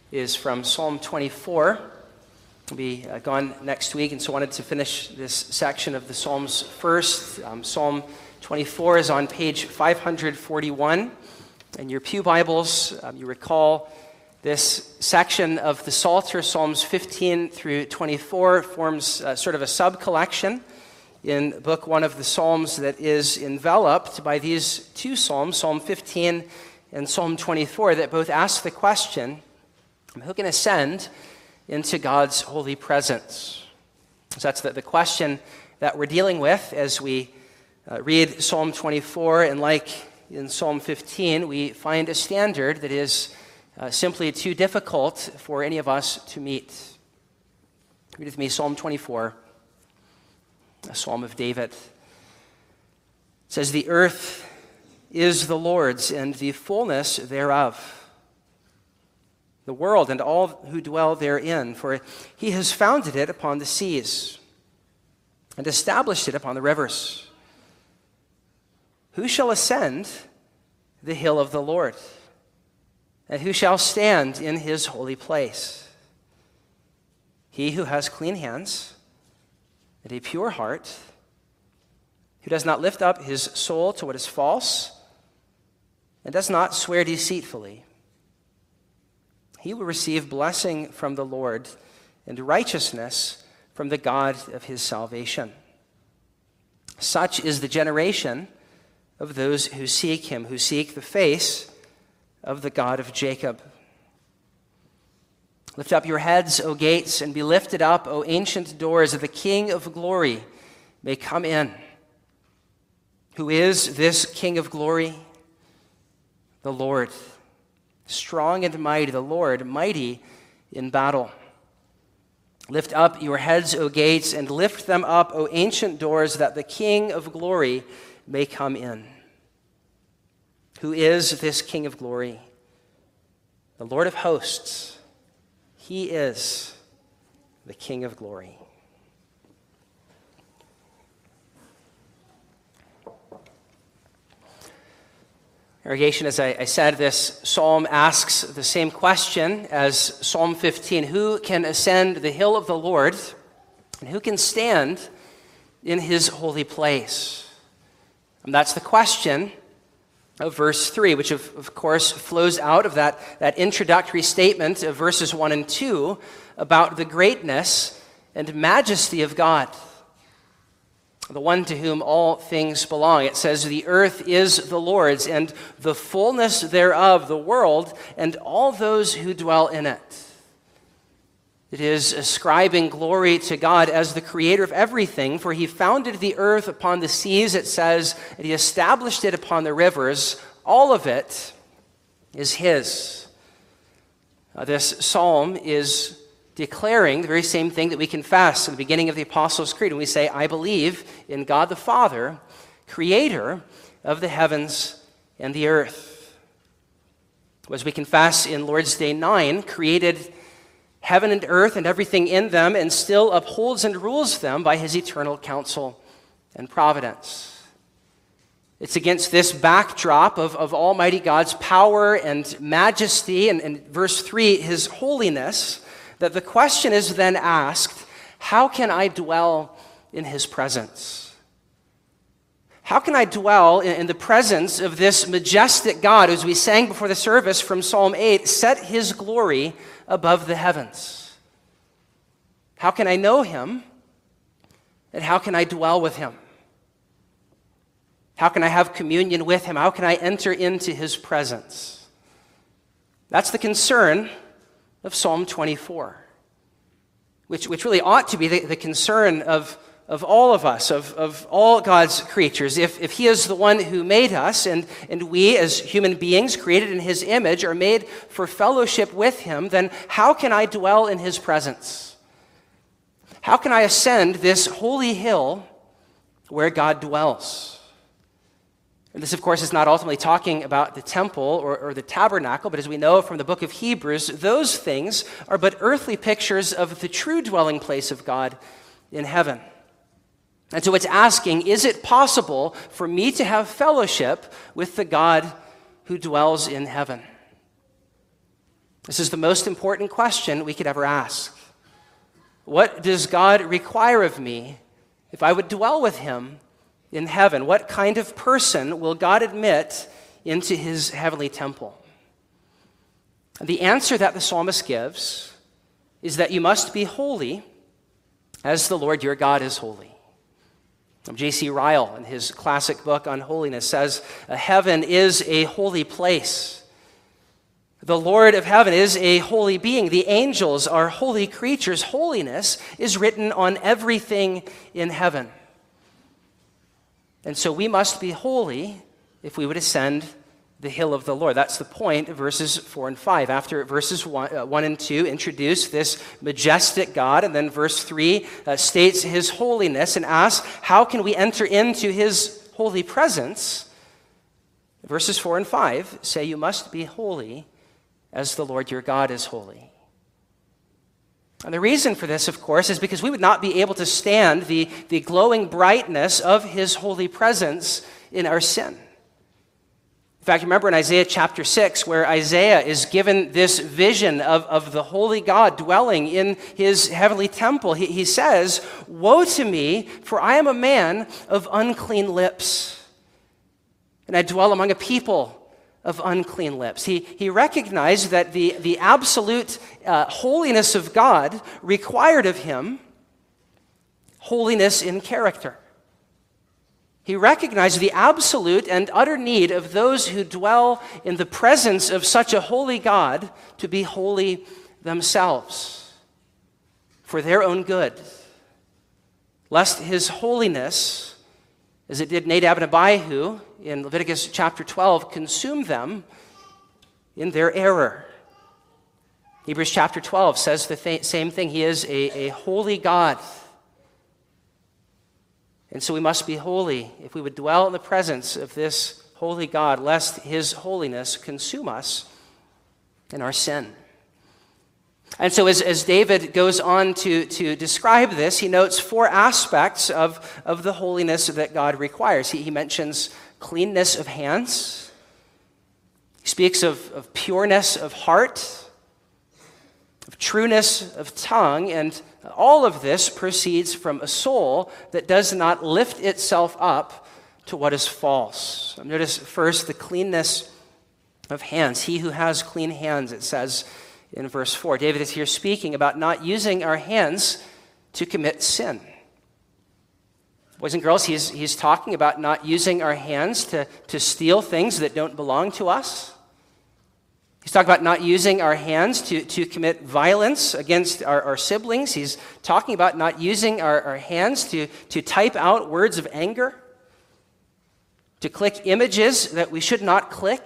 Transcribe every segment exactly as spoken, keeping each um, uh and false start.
is from Psalm twenty-four. We'll be uh, gone next week, and so I wanted to finish this section of the Psalms first. Um, Psalm twenty-four is on page five hundred forty-one. In your pew Bibles, um, you recall this section of the Psalter, Psalms fifteen through twenty-four, forms uh, sort of a sub-collection in book one of the Psalms that is enveloped by these two Psalms, Psalm fifteen and Psalm twenty-four, that both ask the question, who can ascend into God's holy presence? So that's the, the question that we're dealing with as we uh, read Psalm twenty-four, and like in Psalm fifteen, we find a standard that is uh, simply too difficult for any of us to meet. Read with me Psalm twenty-four. A psalm of David. It says, "The earth is the Lord's, and the fullness thereof, the world and all who dwell therein. For he has founded it upon the seas, and established it upon the rivers. Who shall ascend the hill of the Lord? And who shall stand in his holy place? He who has clean hands and a pure heart, who does not lift up his soul to what is false, and does not swear deceitfully. He will receive blessing from the Lord, and righteousness from the God of his salvation. Such is the generation of those who seek him, who seek the face of the God of Jacob. Lift up your heads, O gates, and be lifted up, O ancient doors, that the King of glory may come in. Who is this King of glory? The Lord, strong and mighty, the Lord, mighty in battle. Lift up your heads, O gates, and lift them up, O ancient doors, that the King of glory may come in. Who is this King of glory? The Lord of hosts. He is the King of glory." Congregation, as I, I said, this psalm asks the same question as Psalm fifteen. Who can ascend the hill of the Lord, and who can stand in his holy place? And that's the question of verse three, which of, of course flows out of that, that introductory statement of verses one and two about the greatness and majesty of God, the one to whom all things belong. It says, "The earth is the Lord's, and the fullness thereof, the world, and all those who dwell in it." It is ascribing glory to God as the creator of everything, for he founded the earth upon the seas, it says, and he established it upon the rivers. All of it is his. Uh, this psalm is declaring the very same thing that we confess at the beginning of the Apostles' Creed when we say, "I believe in God the Father, creator of the heavens and the earth." As we confess in Lord's Day nine, created heaven and earth and everything in them, and still upholds and rules them by his eternal counsel and providence. It's against this backdrop of, of Almighty God's power and majesty, and, and verse three, his holiness, that the question is then asked, how can I dwell in his presence? How can I dwell in, in the presence of this majestic God, as we sang before the service from Psalm eight, set his glory above the heavens? How can I know him, and how can I dwell with him? How can I have communion with him? How can I enter into his presence? That's the concern of Psalm twenty-four, which, which really ought to be the, the concern of, of all of us, of, of all God's creatures. If, if he is the one who made us, and, and we as human beings created in his image are made for fellowship with him, then how can I dwell in his presence? How can I ascend this holy hill where God dwells? And this, of course, is not ultimately talking about the temple or, or the tabernacle, but as we know from the book of Hebrews, those things are but earthly pictures of the true dwelling place of God in heaven. And so it's asking, is it possible for me to have fellowship with the God who dwells in heaven? This is the most important question we could ever ask. What does God require of me if I would dwell with him in heaven? What kind of person will God admit into his heavenly temple? And the answer that the psalmist gives is that you must be holy as the Lord your God is holy. J C Ryle, in his classic book on holiness, says, heaven is a holy place. The Lord of heaven is a holy being. The angels are holy creatures. Holiness is written on everything in heaven. And so we must be holy if we would ascend the hill of the Lord. That's the point of verses four and five. After verses one, uh, one and two introduce this majestic God, and then verse three uh, states his holiness and asks, how can we enter into his holy presence? Verses four and five say, you must be holy as the Lord your God is holy. And the reason for this, of course, is because we would not be able to stand the, the glowing brightness of his holy presence in our sin. In fact, remember in Isaiah chapter six, where Isaiah is given this vision of, of the holy God dwelling in his heavenly temple, he, he says, woe to me, for I am a man of unclean lips, and I dwell among a people of unclean lips. He, he recognized that the, the absolute uh, holiness of God required of him holiness in character. He recognized the absolute and utter need of those who dwell in the presence of such a holy God to be holy themselves for their own good, lest his holiness, as it did Nadab and Abihu in Leviticus chapter twelve, consume them in their error. Hebrews chapter twelve says the th- same thing. He is a, a holy God. And so we must be holy if we would dwell in the presence of this holy God, lest his holiness consume us in our sin. And so as, as David goes on to, to describe this, he notes four aspects of, of the holiness that God requires. He, he mentions cleanness of hands. He speaks of, of pureness of heart, of trueness of tongue, and all of this proceeds from a soul that does not lift itself up to what is false. Notice first the cleanness of hands. He who has clean hands, it says in verse four. David is here speaking about not using our hands to commit sin. Boys and girls, he's, he's talking about not using our hands to, to steal things that don't belong to us. He's talking about not using our hands to, to commit violence against our, our siblings. He's talking about not using our, our hands to, to type out words of anger, to click images that we should not click.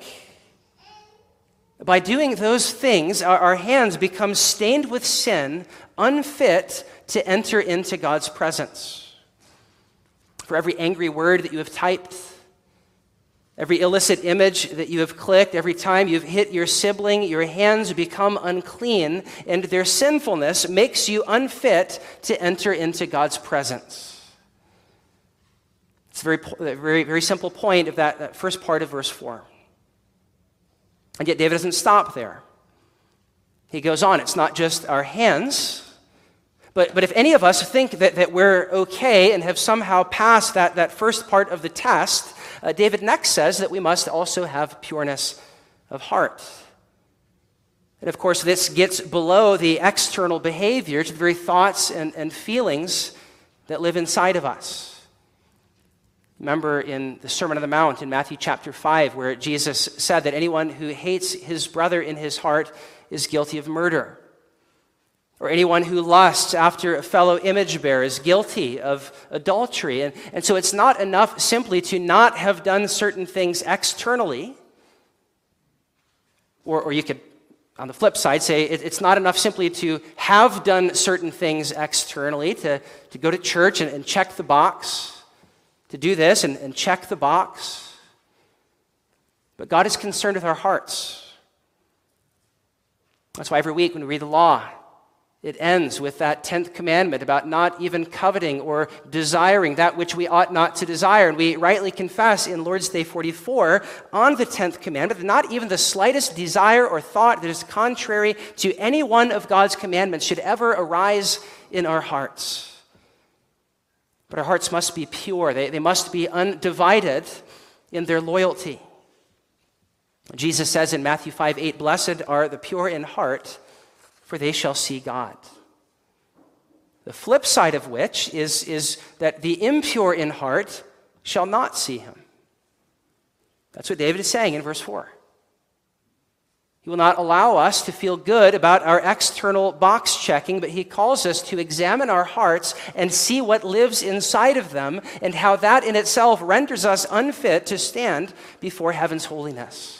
By doing those things, our, our hands become stained with sin, unfit to enter into God's presence. For every angry word that you have typed, every illicit image that you have clicked, every time you've hit your sibling, your hands become unclean, and their sinfulness makes you unfit to enter into God's presence. It's a very, very, very simple point of that, that first part of verse four. And yet David doesn't stop there. He goes on, it's not just our hands, but, but if any of us think that, that we're okay and have somehow passed that, that first part of the test, Uh, David next says that we must also have pureness of heart. And of course, this gets below the external behavior to the very thoughts and, and feelings that live inside of us. Remember in the Sermon on the Mount in Matthew chapter five, where Jesus said that anyone who hates his brother in his heart is guilty of murder. Or anyone who lusts after a fellow image bearer is guilty of adultery. And, and so it's not enough simply to not have done certain things externally. Or, or you could, on the flip side, say it, it's not enough simply to have done certain things externally, to, to go to church and, and check the box, to do this and, and check the box. But God is concerned with our hearts. That's why every week when we read the law, It ends with that tenth commandment about not even coveting or desiring that which we ought not to desire. And we rightly confess in Lord's Day forty-four on the tenth commandment that not even the slightest desire or thought that is contrary to any one of God's commandments should ever arise in our hearts. But our hearts must be pure. They, they must be undivided in their loyalty. Jesus says in Matthew five eight, "Blessed are the pure in heart, for they shall see God." The flip side of which is, is that the impure in heart shall not see him. That's what David is saying in verse four. He will not allow us to feel good about our external box checking, but he calls us to examine our hearts and see what lives inside of them and how that in itself renders us unfit to stand before heaven's holiness.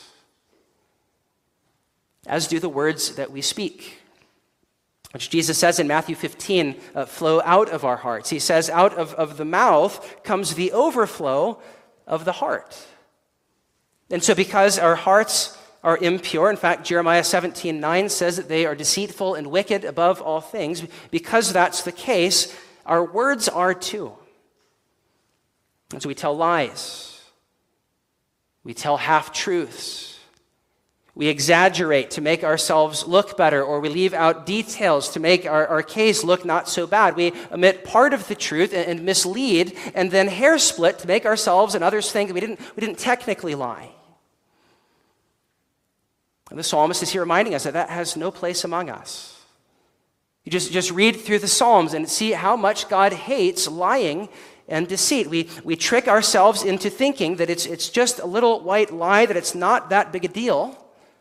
As do the words that we speak, which Jesus says in Matthew fifteen, uh, flow out of our hearts. He says, out of, of the mouth comes the overflow of the heart. And so because our hearts are impure, in fact, Jeremiah seventeen nine says that they are deceitful and wicked above all things, because that's the case, our words are too. And so we tell lies. We tell half-truths. We exaggerate to make ourselves look better, or we leave out details to make our, our case look not so bad. We omit part of the truth and, and mislead, and then hair split to make ourselves and others think that we didn't, we didn't technically lie. And the psalmist is here reminding us that that has no place among us. You just, just read through the Psalms and see how much God hates lying and deceit. We, we trick ourselves into thinking that it's, it's just a little white lie, that it's not that big a deal.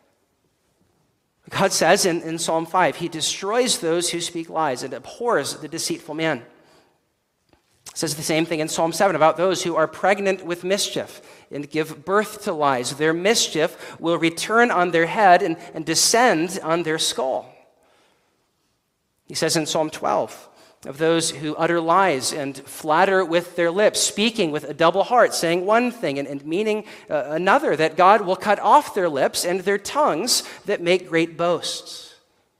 God says in, in Psalm five, he destroys those who speak lies and abhors the deceitful man. It says the same thing in Psalm seven about those who are pregnant with mischief and give birth to lies. Their mischief will return on their head and, and descend on their skull. He says in Psalm twelve, of those who utter lies and flatter with their lips, speaking with a double heart, saying one thing and, and meaning uh, another, that God will cut off their lips and their tongues that make great boasts.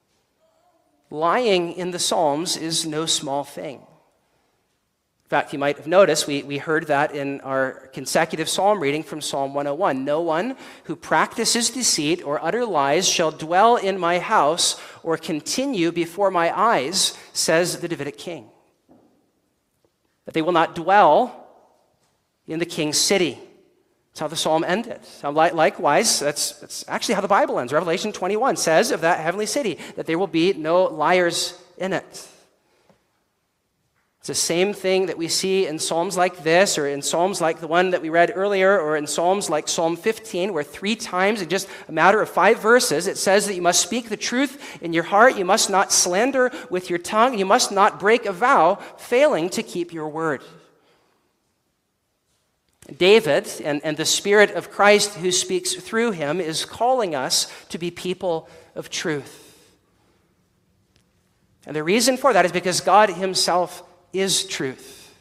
Lying in the Psalms is no small thing. In fact, you might have noticed, we, we heard that in our consecutive psalm reading from Psalm one oh one. No one who practices deceit or utter lies shall dwell in my house or continue before my eyes, says the Davidic king. That they will not dwell in the king's city. That's how the psalm ended. Now, likewise, that's, that's actually how the Bible ends. Revelation twenty-one says of that heavenly city that there will be no liars in it. It's the same thing that we see in Psalms like this, or in Psalms like the one that we read earlier, or in Psalms like Psalm fifteen, where three times in just a matter of five verses, it says that you must speak the truth in your heart, you must not slander with your tongue, you must not break a vow, failing to keep your word. David and, and the Spirit of Christ who speaks through him is calling us to be people of truth. And the reason for that is because God himself is truth.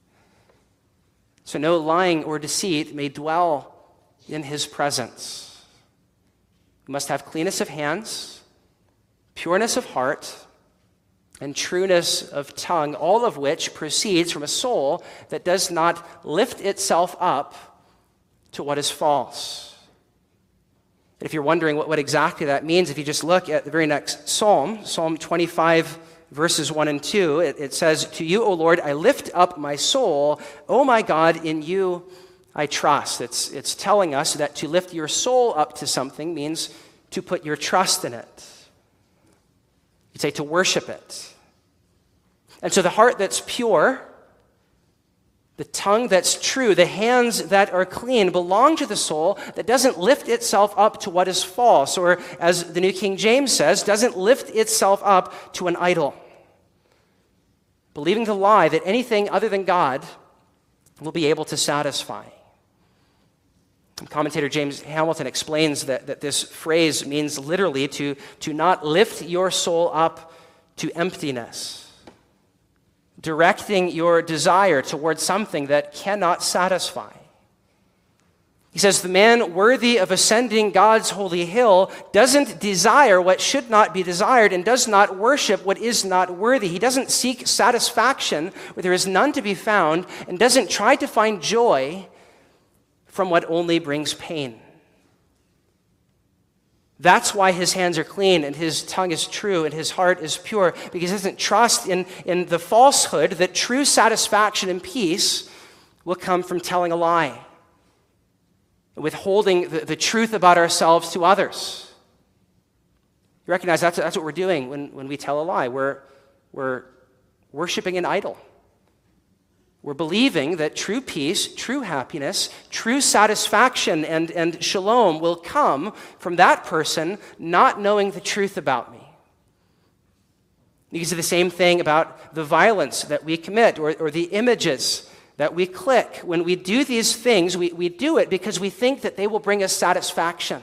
So no lying or deceit may dwell in his presence. You must have cleanness of hands, pureness of heart, and trueness of tongue, all of which proceeds from a soul that does not lift itself up to what is false. If you're wondering what, what exactly that means, if you just look at the very next psalm, Psalm twenty-five, verses one and two, it, it says, to you, O Lord, I lift up my soul. O my God, in you I trust. It's, it's telling us that to lift your soul up to something means to put your trust in it. You'd say to worship it. And so the heart that's pure, the tongue that's true, the hands that are clean belong to the soul that doesn't lift itself up to what is false, or as the New King James says, doesn't lift itself up to an idol. Believing the lie that anything other than God will be able to satisfy. Commentator James Hamilton explains that, that this phrase means literally to, to not lift your soul up to emptiness, directing your desire towards something that cannot satisfy. He says, the man worthy of ascending God's holy hill doesn't desire what should not be desired and does not worship what is not worthy. He doesn't seek satisfaction where there is none to be found and doesn't try to find joy from what only brings pain. That's why his hands are clean and his tongue is true and his heart is pure, because he doesn't trust in, in the falsehood that true satisfaction and peace will come from telling a lie, withholding the, the truth about ourselves to others. You recognize that's, that's what we're doing when, when we tell a lie. We're, we're worshiping an idol. We're believing that true peace, true happiness, true satisfaction, and, and shalom will come from that person not knowing the truth about me. You can say the same thing about the violence that we commit or, or the images that we click. When we do these things, we, we do it because we think that they will bring us satisfaction.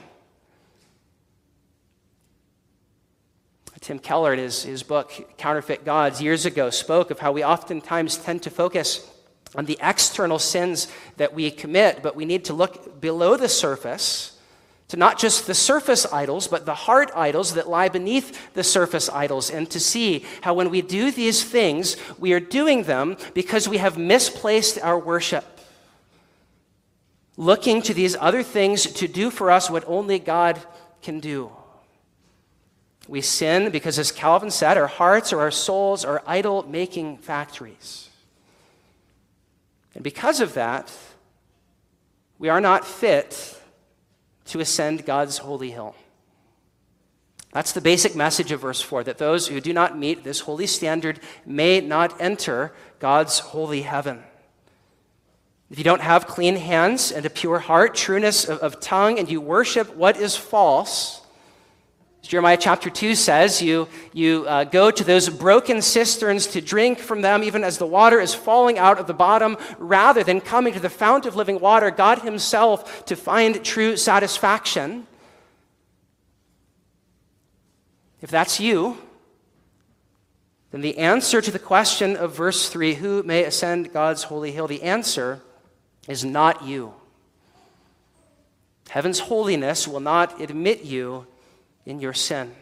Tim Keller, in his, his book, Counterfeit Gods, years ago, spoke of how we oftentimes tend to focus on the external sins that we commit, but we need to look below the surface to not just the surface idols, but the heart idols that lie beneath the surface idols, and to see how when we do these things, we are doing them because we have misplaced our worship, looking to these other things to do for us what only God can do. We sin because, as Calvin said, our hearts or our souls are idol-making factories. And because of that, we are not fit to ascend God's holy hill. That's the basic message of verse four, that those who do not meet this holy standard may not enter God's holy heaven. If you don't have clean hands and a pure heart, trueness of, of tongue, and you worship what is false, as Jeremiah chapter two says, you, you uh, go to those broken cisterns to drink from them, even as the water is falling out of the bottom, rather than coming to the fount of living water, God himself, to find true satisfaction. If that's you, then the answer to the question of verse three, who may ascend God's holy hill, the answer is not you. Heaven's holiness will not admit you in your sin.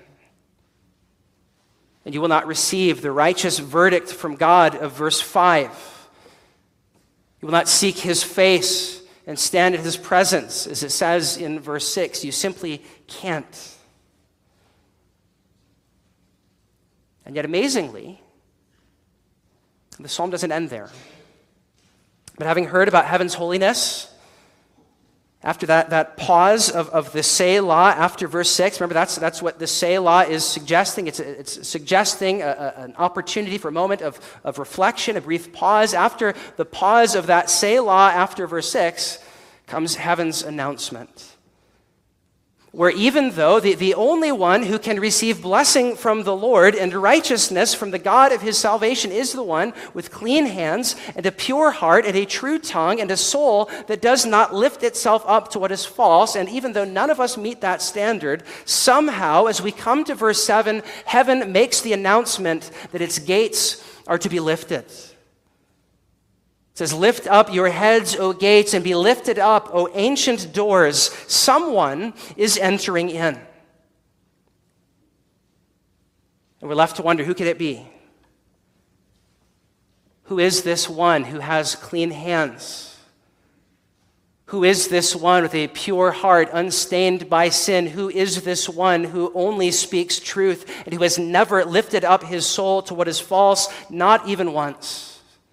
And you will not receive the righteous verdict from God of verse five. You will not seek his face and stand in his presence, as it says in verse six. You simply can't. And yet, amazingly, the psalm doesn't end there. But having heard about heaven's holiness, after that, that pause of, of the Selah after verse six, remember that's, that's what the Selah is suggesting. It's, it's suggesting a, a, an opportunity for a moment of, of reflection, a brief pause. After the pause of that Selah after verse six comes heaven's announcement, where even though the, the only one who can receive blessing from the Lord and righteousness from the God of his salvation is the one with clean hands and a pure heart and a true tongue and a soul that does not lift itself up to what is false, and even though none of us meet that standard, somehow as we come to verse seven, heaven makes the announcement that its gates are to be lifted. It says, lift up your heads, O gates, and be lifted up, O ancient doors. Someone is entering in. And we're left to wonder, who could it be? Who is this one who has clean hands? Who is this one with a pure heart, unstained by sin? Who is this one who only speaks truth and who has never lifted up his soul to what is false, not even once?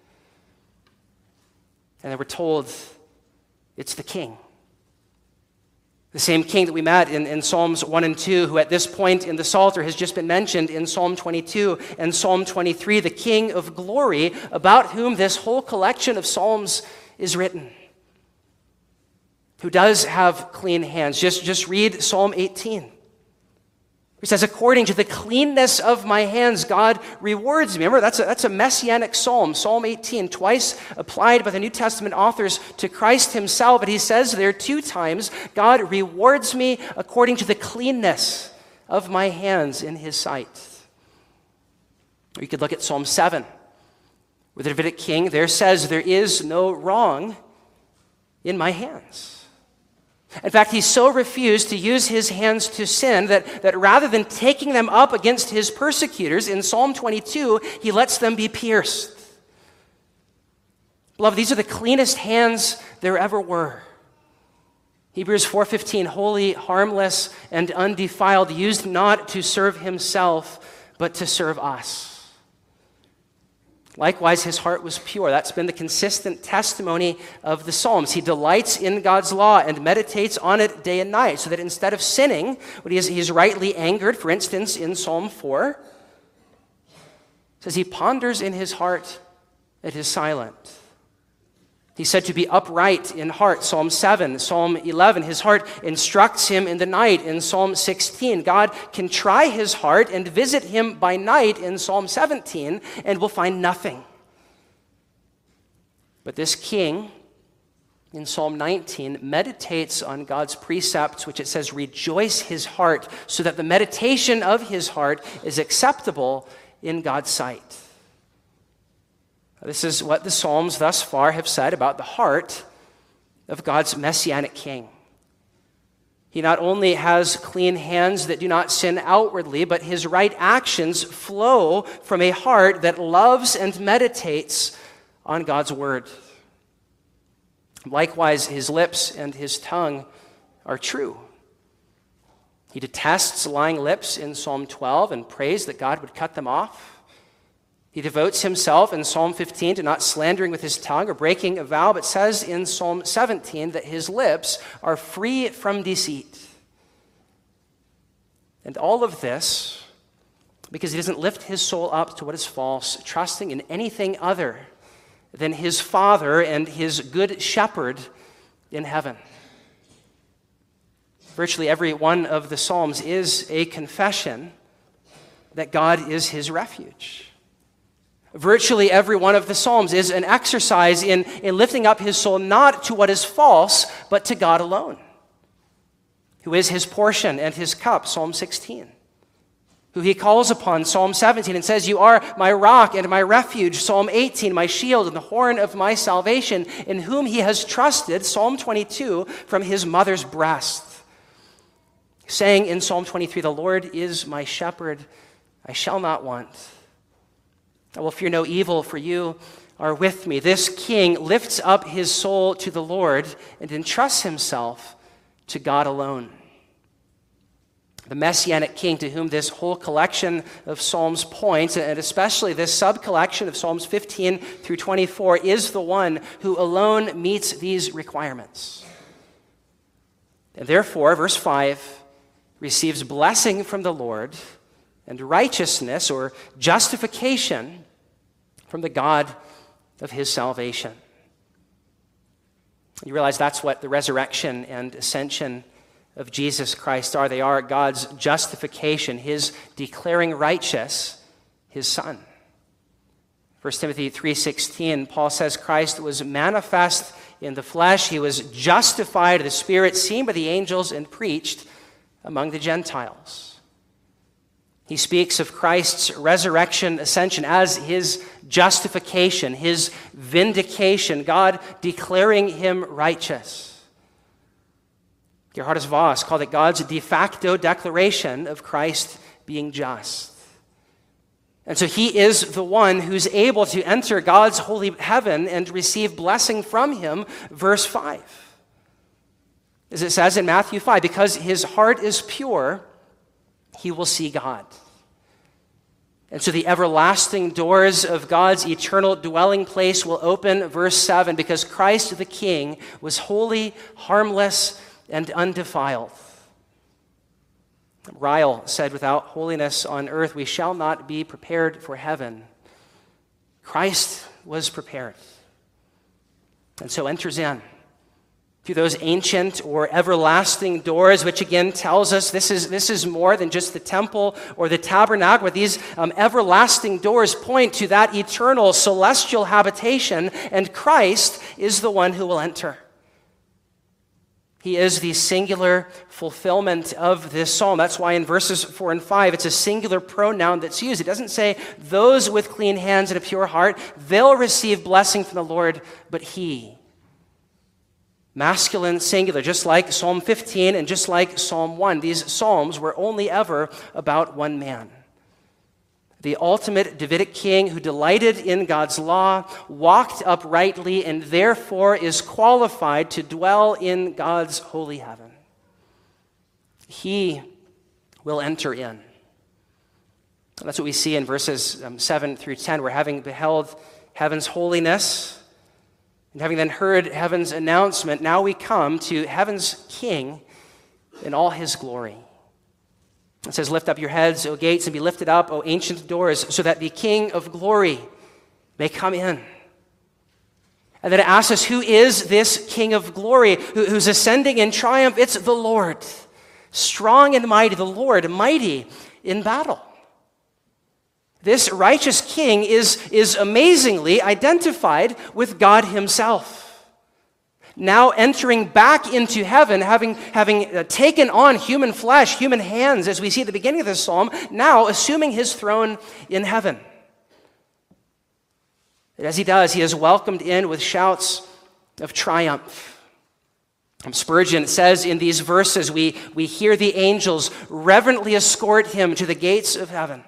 And then we're told it's the king. The same king that we met in, in Psalms one and two, who at this point in the Psalter has just been mentioned in Psalm twenty-two and Psalm twenty-three, the King of glory, about whom this whole collection of Psalms is written, who does have clean hands. Just, just read Psalm eighteen. He says, according to the cleanness of my hands, God rewards me. Remember, that's a, that's a messianic psalm, Psalm eighteen, twice applied by the New Testament authors to Christ himself. But he says there two times, God rewards me according to the cleanness of my hands in his sight. Or you could look at Psalm seven, where the Davidic king there says, there is no wrong in my hands. In fact, he so refused to use his hands to sin that, that rather than taking them up against his persecutors, in Psalm twenty-two, he lets them be pierced. Beloved, these are the cleanest hands there ever were. Hebrews four fifteen, holy, harmless, and undefiled, used not to serve himself, but to serve us. Likewise, his heart was pure. That's been the consistent testimony of the Psalms. He delights in God's law and meditates on it day and night, so that instead of sinning, when he is, he is rightly angered, for instance, in Psalm four, it says he ponders in his heart and is silent. He's said to be upright in heart, Psalm seven, Psalm eleven. His heart instructs him in the night, in Psalm sixteen. God can try his heart and visit him by night, in Psalm seventeen, and will find nothing. But this king, in Psalm nineteen, meditates on God's precepts, which it says, rejoice his heart, so that the meditation of his heart is acceptable in God's sight. This is what the Psalms thus far have said about the heart of God's messianic king. He not only has clean hands that do not sin outwardly, but his right actions flow from a heart that loves and meditates on God's word. Likewise, his lips and his tongue are true. He detests lying lips in Psalm twelve and prays that God would cut them off. He devotes himself in Psalm fifteen to not slandering with his tongue or breaking a vow, but says in Psalm seventeen that his lips are free from deceit. And all of this because he doesn't lift his soul up to what is false, trusting in anything other than his Father and his good shepherd in heaven. Virtually every one of the Psalms is a confession that God is his refuge. Virtually every one of the Psalms is an exercise in, in lifting up his soul not to what is false, but to God alone, who is his portion and his cup, Psalm sixteen, who he calls upon, Psalm seventeen, and says, you are my rock and my refuge, Psalm eighteen, my shield and the horn of my salvation, in whom he has trusted, Psalm twenty-two, from his mother's breast, saying in Psalm twenty-three, the Lord is my shepherd, I shall not want. I will fear no evil, for you are with me. This king lifts up his soul to the Lord and entrusts himself to God alone. The Messianic king to whom this whole collection of Psalms points, and especially this sub-collection of Psalms fifteen through twenty-four, is the one who alone meets these requirements. And therefore, verse five, receives blessing from the Lord and righteousness or justification from the God of his salvation. You realize that's what the resurrection and ascension of Jesus Christ are. They are God's justification, his declaring righteous his Son. First Timothy three sixteen, Paul says Christ was manifest in the flesh. He was justified of the Spirit, seen by the angels, and preached among the Gentiles. He speaks of Christ's resurrection, ascension as his justification, his vindication, God declaring him righteous. Gerhardus Voss called it God's de facto declaration of Christ being just. And so he is the one who's able to enter God's holy heaven and receive blessing from him, verse five. As it says in Matthew five, because his heart is pure, he will see God. And so the everlasting doors of God's eternal dwelling place will open, verse seven, because Christ the King was holy, harmless, and undefiled. Ryle said, without holiness on earth, we shall not be prepared for heaven. Christ was prepared, and so enters in through those ancient or everlasting doors, which again tells us this is, this is more than just the temple or the tabernacle. But these um, everlasting doors point to that eternal celestial habitation, and Christ is the one who will enter. He is the singular fulfillment of this psalm. That's why in verses four and five, it's a singular pronoun that's used. It doesn't say those with clean hands and a pure heart, they'll receive blessing from the Lord, but he. masculine singular, just like Psalm fifteen and just like Psalm one. These psalms were only ever about one man. The ultimate Davidic king who delighted in God's law, walked uprightly, and therefore is qualified to dwell in God's holy heaven. He will enter in. That's what we see in verses um, seven through ten, where having beheld heaven's holiness and having then heard heaven's announcement, now we come to heaven's king in all his glory. It says, lift up your heads, O gates, and be lifted up, O ancient doors, so that the King of glory may come in. And then it asks us, who is this King of glory who, who's ascending in triumph? It's the Lord, strong and mighty, the Lord, mighty in battle. This righteous king is, is amazingly identified with God himself. Now entering back into heaven, having, having uh, taken on human flesh, human hands, as we see at the beginning of this psalm, now assuming his throne in heaven. And as he does, he is welcomed in with shouts of triumph. Um, Spurgeon says in these verses, we, we hear the angels reverently escort him to the gates of heaven.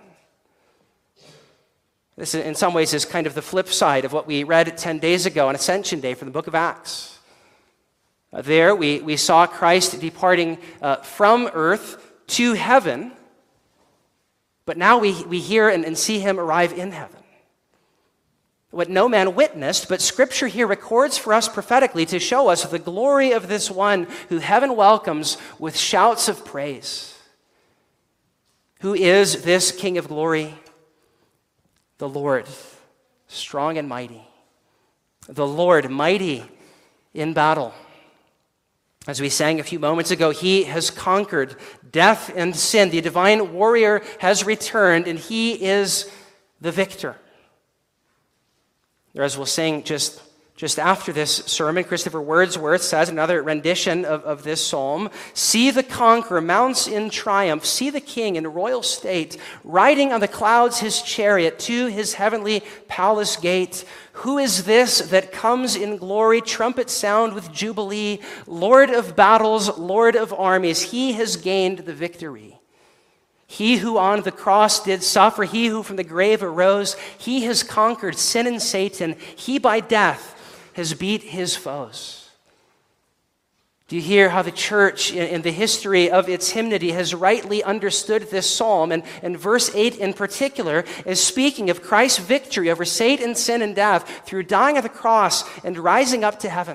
This, in some ways, is kind of the flip side of what we read ten days ago on Ascension Day from the book of Acts. Uh, there, we, we saw Christ departing uh, from earth to heaven, but now we, we hear and, and see him arrive in heaven. What no man witnessed, but Scripture here records for us prophetically to show us the glory of this one who heaven welcomes with shouts of praise. Who is this King of glory? The Lord, strong and mighty. The Lord, mighty in battle. As we sang a few moments ago, he has conquered death and sin. The divine warrior has returned, and he is the victor. Or as we'll sing just, just after this sermon, Christopher Wordsworth says, another rendition of, of this psalm, see the conqueror mounts in triumph, see the king in royal state, riding on the clouds his chariot to his heavenly palace gate. Who is this that comes in glory, trumpet sound with jubilee, Lord of battles, Lord of armies? He has gained the victory. He who on the cross did suffer, he who from the grave arose, he has conquered sin and Satan. He by death has beat his foes. Do you hear how the church in the history of its hymnody has rightly understood this psalm? And, and verse eight in particular is speaking of Christ's victory over Satan, sin, and death through dying on the cross and rising up to heaven.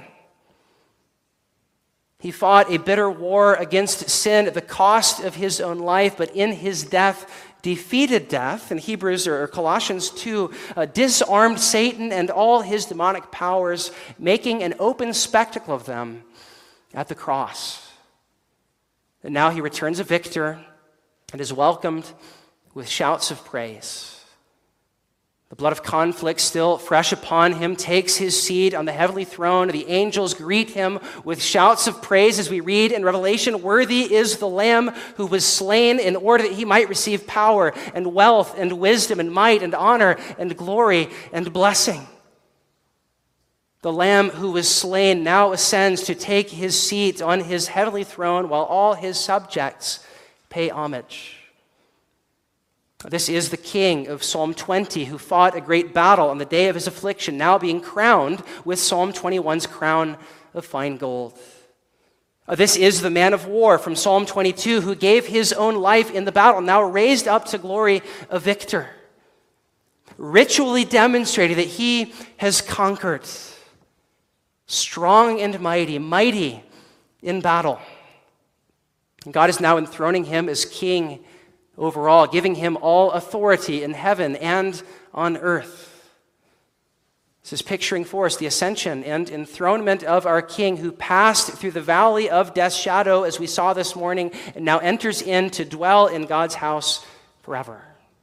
He fought a bitter war against sin at the cost of his own life, but in his death defeated death. In Hebrews or Colossians two, uh, disarmed Satan and all his demonic powers, making an open spectacle of them at the cross. And now he returns a victor and is welcomed with shouts of praise. The blood of conflict still fresh upon him takes his seat on the heavenly throne. The angels greet him with shouts of praise as we read in Revelation, worthy is the Lamb who was slain in order that he might receive power and wealth and wisdom and might and honor and glory and blessing. The Lamb who was slain now ascends to take his seat on his heavenly throne while all his subjects pay homage. This is the King of Psalm twenty who fought a great battle on the day of his affliction, now being crowned with Psalm twenty-one's crown of fine gold. This is the man of war from Psalm twenty-two who gave his own life in the battle, now raised up to glory a victor, ritually demonstrating that he has conquered, strong and mighty, mighty in battle. And God is now enthroning him as king overall, giving him all authority in heaven and on earth. This is picturing for us the ascension and enthronement of our King who passed through the valley of death's shadow, as we saw this morning, and now enters in to dwell in God's house forever.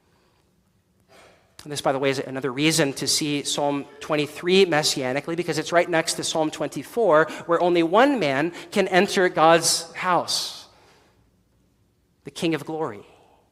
And this, by the way, is another reason to see Psalm twenty-three messianically, because it's right next to Psalm twenty-four, where only one man can enter God's house, the King of glory.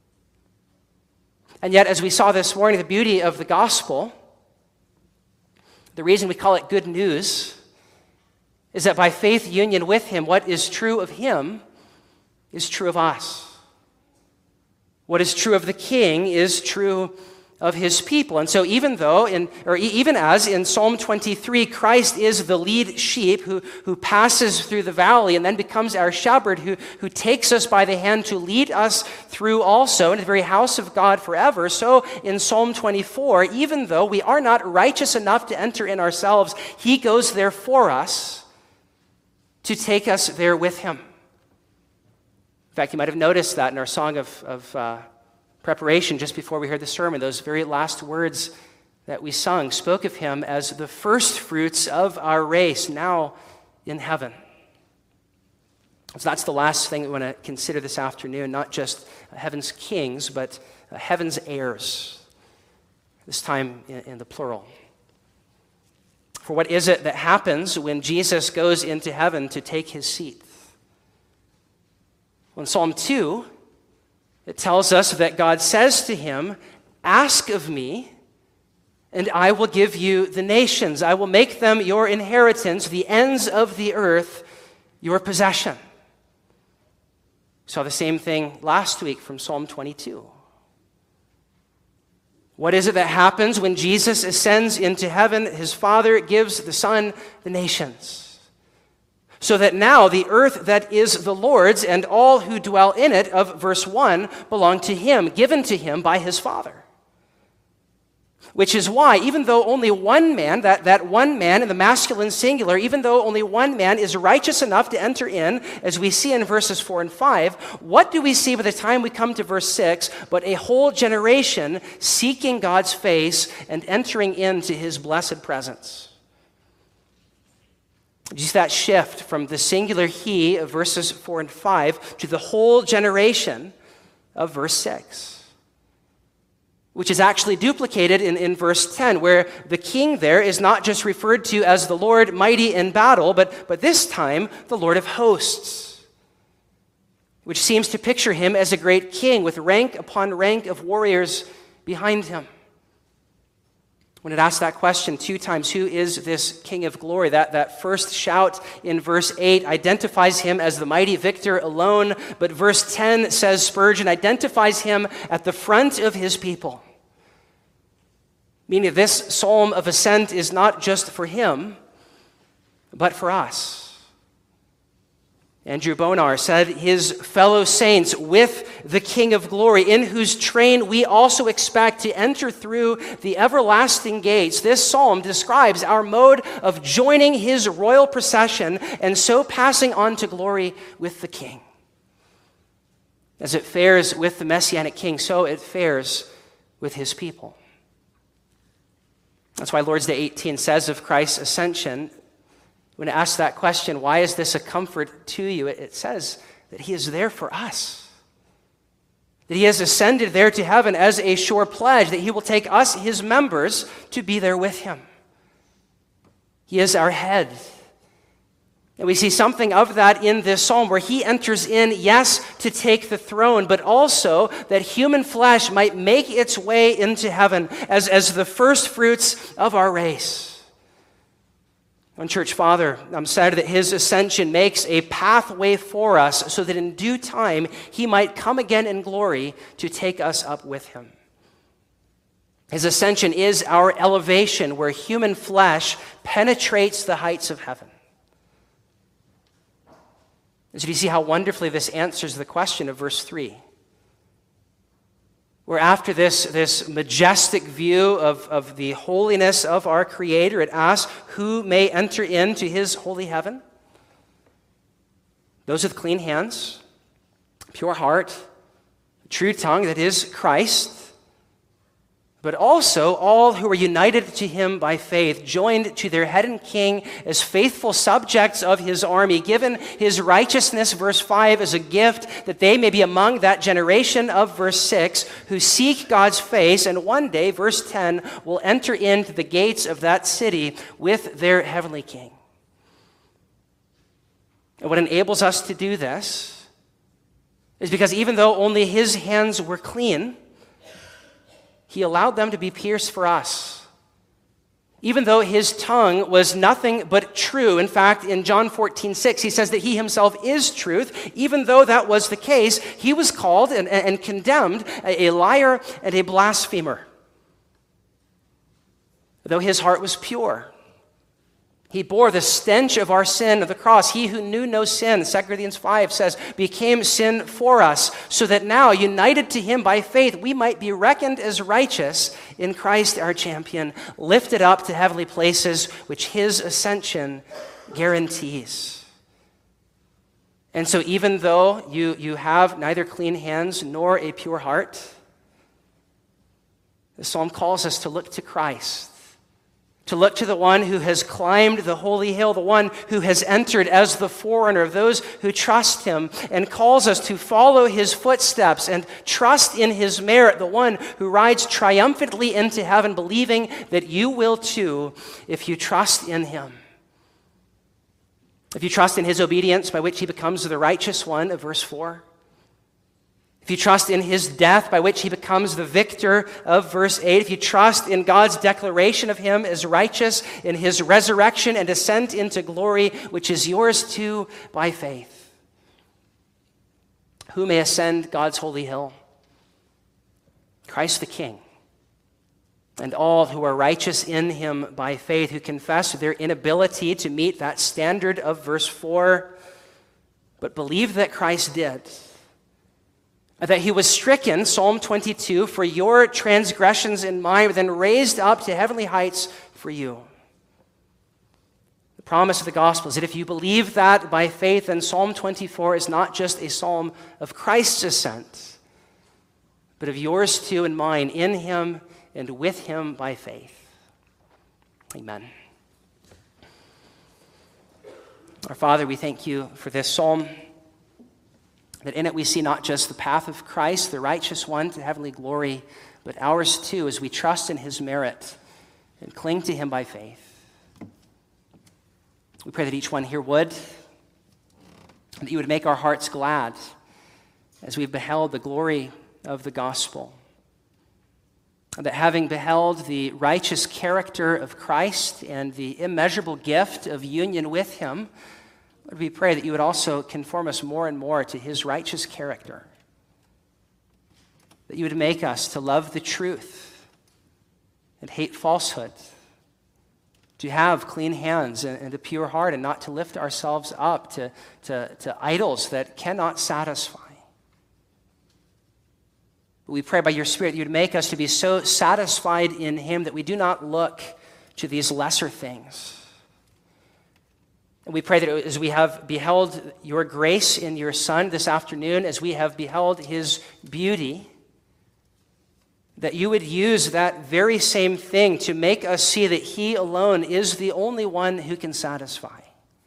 And yet, as we saw this morning, the beauty of the gospel, the reason we call it good news, is that by faith union with him, what is true of him is true of us. What is true of the king is true of his people. And so even though, in, or even as in Psalm twenty-three, Christ is the lead sheep who, who passes through the valley and then becomes our shepherd who, who takes us by the hand to lead us through also into the very house of God forever, so in Psalm twenty-four, even though we are not righteous enough to enter in ourselves, he goes there for us to take us there with him. In fact, you might have noticed that in our song of, of uh, preparation just before we heard the sermon, those very last words that we sung spoke of him as the first fruits of our race, now in heaven. So that's the last thing we want to consider this afternoon, not just heaven's kings, but heaven's heirs, this time in, in the plural. For what is it that happens when Jesus goes into heaven to take his seat? Well, in Psalm two, it tells us that God says to him, "Ask of me, and I will give you the nations. I will make them your inheritance, the ends of the earth your possession." We saw the same thing last week from Psalm twenty-two. What is it that happens when Jesus ascends into heaven? His Father gives the Son the nations, so that now the earth that is the Lord's and all who dwell in it, of verse one, belong to him, given to him by his Father. Which is why, even though only one man, that, that one man in the masculine singular, even though only one man is righteous enough to enter in, as we see in verses four and five, what do we see by the time we come to verse six but a whole generation seeking God's face and entering into his blessed presence? Just that shift from the singular he of verses four and five to the whole generation of verse six, which is actually duplicated in, in verse ten, where the king there is not just referred to as the Lord mighty in battle, but, but this time the Lord of hosts, which seems to picture him as a great king with rank upon rank of warriors behind him. When it asks that question two times, who is this King of glory? That, that first shout in verse eight identifies him as the mighty victor alone, but verse ten says Spurgeon identifies him at the front of his people. Meaning this psalm of ascent is not just for him, but for us. Andrew Bonar said, his fellow saints with the King of glory, in whose train we also expect to enter through the everlasting gates. This psalm describes our mode of joining his royal procession and so passing on to glory with the King. As it fares with the Messianic King, so it fares with his people. That's why Lord's Day eighteen says of Christ's ascension, when it asks that question, why is this a comfort to you? It says that he is there for us. That he has ascended there to heaven as a sure pledge, that he will take us, his members, to be there with him. He is our head. And we see something of that in this psalm where he enters in, yes, to take the throne, but also that human flesh might make its way into heaven as, as the first fruits of our race. One church father um, said that his ascension makes a pathway for us so that in due time he might come again in glory to take us up with him. His ascension is our elevation where human flesh penetrates the heights of heaven. And so do you see how wonderfully this answers the question of verse three? Where after this, this majestic view of, of the holiness of our Creator, it asks, who may enter into his holy heaven? Those with clean hands, pure heart, true tongue, that is Christ, but also all who are united to him by faith, joined to their head and king as faithful subjects of his army, given his righteousness, verse five, as a gift, that they may be among that generation of verse six who seek God's face, and one day, verse ten, will enter into the gates of that city with their heavenly king. And what enables us to do this is because even though only his hands were clean, he allowed them to be pierced for us. Even though his tongue was nothing but true. In fact, in John fourteen six, he says that he himself is truth. Even though that was the case, he was called and, and condemned a, a liar and a blasphemer. Though his heart was pure, he bore the stench of our sin of the cross. He who knew no sin, Second Corinthians five says, became sin for us, so that now, united to him by faith, we might be reckoned as righteous in Christ our champion, lifted up to heavenly places, which his ascension guarantees. And so even though you, you have neither clean hands nor a pure heart, the psalm calls us to look to Christ, to look to the one who has climbed the holy hill, the one who has entered as the forerunner of those who trust him, and calls us to follow his footsteps and trust in his merit, the one who rides triumphantly into heaven, believing that you will too if you trust in him. If you trust in his obedience by which he becomes the righteous one of verse four. If you trust in his death by which he becomes the victor of verse eight, if you trust in God's declaration of him as righteous, in his resurrection and ascent into glory, which is yours too by faith. Who may ascend God's holy hill? Christ the King, and all who are righteous in him by faith, who confess their inability to meet that standard of verse four, but believe that Christ did. That he was stricken, Psalm twenty-two, for your transgressions and mine, but then raised up to heavenly heights for you. The promise of the gospel is that if you believe that by faith, then Psalm twenty-four is not just a psalm of Christ's ascent, but of yours too and mine, in him and with him by faith. Amen. Our Father, we thank you for this psalm, that in it we see not just the path of Christ, the righteous one, to heavenly glory, but ours too, as we trust in his merit and cling to him by faith. We pray that each one here would, that you would make our hearts glad as we've beheld the glory of the gospel. That having beheld the righteous character of Christ and the immeasurable gift of union with him, Lord, we pray that you would also conform us more and more to his righteous character. That you would make us to love the truth and hate falsehood, to have clean hands and a pure heart, and not to lift ourselves up to, to, to idols that cannot satisfy. But we pray by your Spirit that you would make us to be so satisfied in him that we do not look to these lesser things. And we pray that as we have beheld your grace in your Son this afternoon, as we have beheld his beauty, that you would use that very same thing to make us see that he alone is the only one who can satisfy.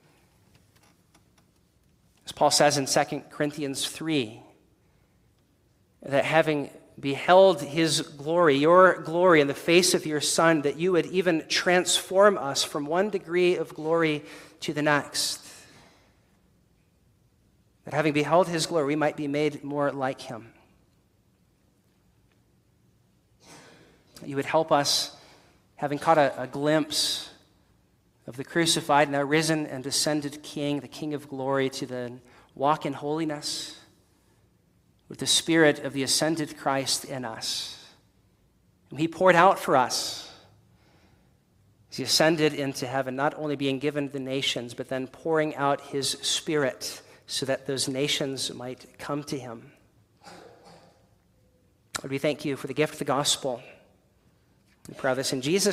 As Paul says in Second Corinthians three, that having beheld his glory, your glory in the face of your Son, that you would even transform us from one degree of glory to the next. That having beheld his glory, we might be made more like him. That you would help us, having caught a, a glimpse of the crucified, now risen and ascended King, the King of glory, to then walk in holiness with the Spirit of the ascended Christ in us. And he poured out for us as he ascended into heaven, not only being given the nations, but then pouring out his Spirit so that those nations might come to him. Lord, we thank you for the gift of the gospel. We pray this in Jesus'